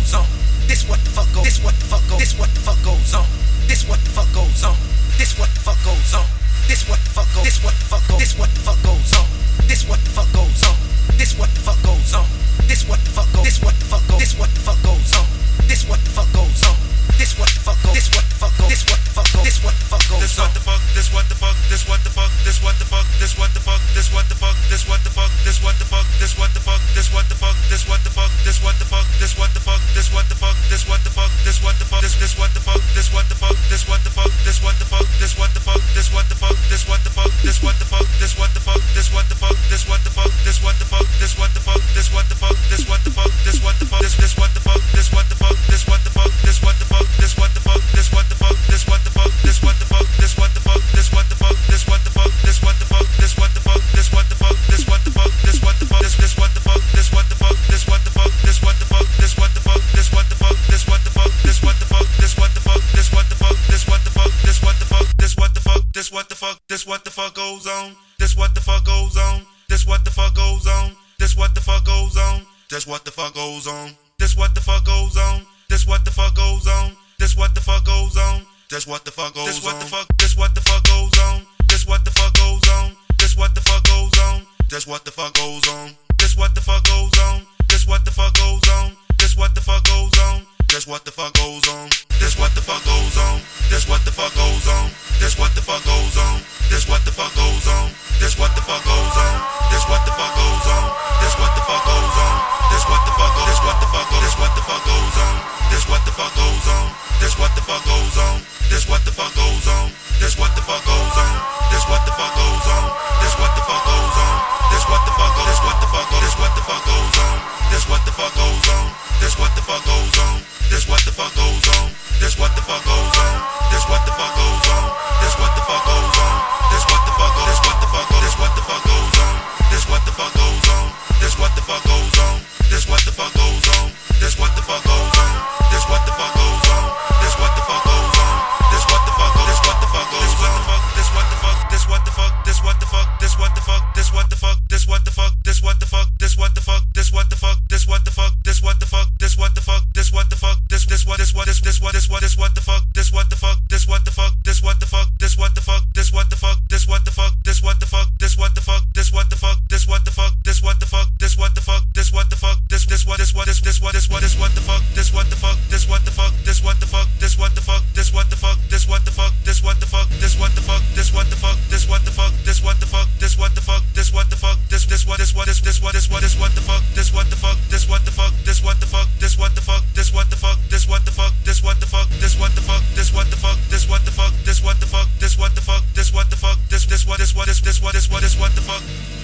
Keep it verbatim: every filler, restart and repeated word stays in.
goes on. This what the fuck goes. This what the fuck goes. This what the fuck goes on. This what the fuck goes on. This what the fuck goes on. This what the fuck goes. This what the fuck goes. This what the fuck goes on. This what the fuck goes on. This what the fuck goes on. This what the fuck goes. This what the fuck goes. This what the fuck goes on. This what the fuck goes on. This what the fuck goes. This what the fuck goes. This what the fuck goes. This what the fuck goes. This what the fuck. This what the fuck. This what the fuck. This what the fuck. This what the fuck. This what the fuck. This what the fuck. This what the fuck. This what the fuck. This what the fuck. This what the fuck. This what the fuck. This what the fuck. This what the fuck. This what the fuck. This what the fuck. This this what the fuck. This what the fuck. This what the fuck. This what the fuck. This what the fuck. This what the fuck. This what the fuck. This what the fuck. This what the fuck. This what the fuck. This what the fuck. This what the fuck. This what the fuck. This what the fuck. This what the fuck. This what the fuck. This this what the fuck. This what the fuck. This what the fuck. This what the fuck. This what the fuck. This what the fuck. This what the fuck. This what the fuck. This what the fuck. This what the fuck. This what the fuck. This what the fuck. This what the fuck. This what the fuck. This what the fuck. This what the fuck. This this what the fuck. This what the fuck. This what the fuck. This what the fuck. This what the fuck. This what the fuck. This what the fuck. This what the fuck. This what the fuck. This what the fuck. This what the fuck. This what the fuck. This what the fuck. This what the fuck. This what the fuck goes on. This what the fuck goes on. This what the fuck goes on. This what the fuck goes on. This what the fuck goes on. This what the fuck goes on. This what the fuck goes on. This what the fuck goes on. This what the fuck goes on. This what the fuck. This what the fuck goes on. This what the fuck goes on. This what the fuck goes on. This what the fuck goes on. This what the fuck goes on. This what the fuck goes on. This what the fuck goes on. This what the fuck goes on. This what the fuck goes on. This what the fuck goes on. This what the fuck goes on. This what the fuck goes on. This what the fuck goes on. This what the fuck goes on. This what the fuck goes on. This what the fuck goes. This what the fuck goes. This what the fuck goes on. This what the fuck goes on. This what the fuck goes on. This what the fuck goes on. This what the fuck goes on. This what the fuck goes on. This what the fuck goes on. This what the fuck goes. This what the fuck goes. This what the fuck goes on. This what the fuck goes on. This what the fuck goes on. This what the fuck goes on. This what the fuck goes on. This what the fuck goes on. This what the fuck goes on. This what the fuck goes. This what the fuck goes. This what the fuck goes on. This what the fuck goes on. This what the fuck goes on. This what the fuck goes on. This what the fuck goes on. This what the fuck goes on. This what the fuck goes on. This what the fuck goes. This what the fuck goes. This what the fuck. This what the fuck. This what the fuck. This what the fuck. This what the fuck. This what the fuck. This what the fuck. This what the fuck. This what the fuck. This what the fuck. This what the fuck. This what the fuck. This what the fuck. This this what this what this this what this what this what the fuck. This what the fuck. This what the fuck. This what the fuck. This what the fuck. This what the fuck. This what the fuck. This what the fuck. This what the fuck. This what the fuck. This what the fuck. This what the fuck. This what the fuck. This what the fuck. This this what this what this this what this what this what the fuck. This what the fuck. This what the fuck. This what the fuck. This what the fuck. This what the fuck. This what the fuck. This what the fuck. This what the fuck. This what the fuck. This what the fuck. This what the fuck. This what the fuck. This what the fuck. This this what this what this this what this what this what the fuck. This what the fuck. This what the fuck. This what the fuck. This what the fuck. This what the fuck. This what the fuck. This what the fuck. This what the fuck. This what the fuck. This what the fuck. This what the fuck. This what the fuck. This what the fuck. This this what this what this this what this what this what the fuck.